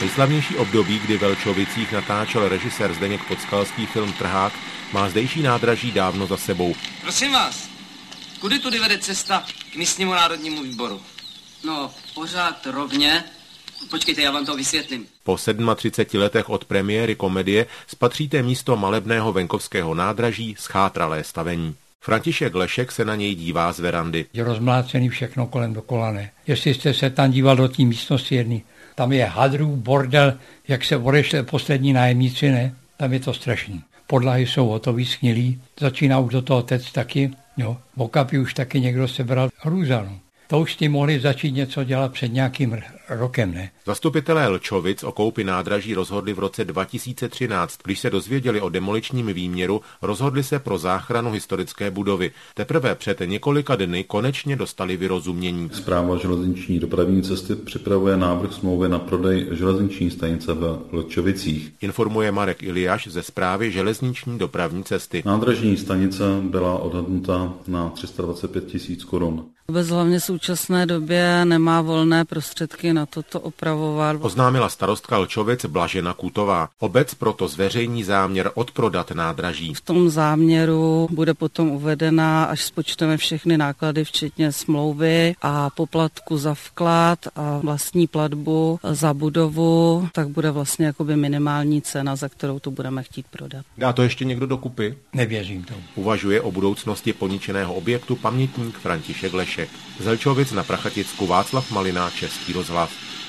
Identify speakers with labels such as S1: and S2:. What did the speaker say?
S1: Nejslavnější období, kdy v Elčovicích natáčel režisér Zdeněk Podskalský film Trhák, má zdejší nádraží dávno za sebou.
S2: Prosím vás, kudy tudy vede cesta k místnímu národnímu výboru?
S3: No, pořád rovně. Počkejte, já vám to vysvětlím.
S1: Po 37 letech od premiéry komedie spatříte místo malebného venkovského nádraží schátralé stavení. František Lešek se na něj dívá z verandy.
S4: Je rozmlácený všechno kolem dokola, ne. Jestli jste se tam díval do té místnosti jedný, tam je hadrů, bordel, jak se odešli poslední nájemníci, ne. Tam je to strašný. Podlahy jsou hotový, schnilý, začíná už do toho tec taky, jo. V Okapí už taky někdo sebral hrůza, no. To už ti mohli začít něco dělat před nějakým rokem, ne?
S1: Zastupitelé Lčovic o koupi nádraží rozhodli v roce 2013. Když se dozvěděli o demoličním výměru, rozhodli se pro záchranu historické budovy. Teprve před několika dny konečně dostali vyrozumění.
S5: Správa železniční dopravní cesty připravuje návrh smlouvy na prodej železniční stanice v Lčovicích.
S1: Informuje Marek Iliáš ze Správy železniční dopravní cesty.
S5: Nádražní stanice byla odhadnuta na 325 000 korun.
S6: Vůbec hlavně v současné době nemá volné prostředky na toto opravovat.
S1: Oznámila starostka Lčovic Blažena Kutová. Obec proto zveřejní záměr odprodat nádraží.
S6: V tom záměru bude potom uvedena, až spočteme všechny náklady, včetně smlouvy a poplatku za vklad a vlastní platbu za budovu, tak bude vlastně jakoby minimální cena, za kterou to budeme chtít prodat.
S1: Dá to ještě někdo dokupy?
S4: Nevěřím tomu.
S1: Uvažuje o budoucnosti poničeného objektu pamětník František Lešek. Z Elčovic na Prachaticku Václav Malina, Český rozhlas.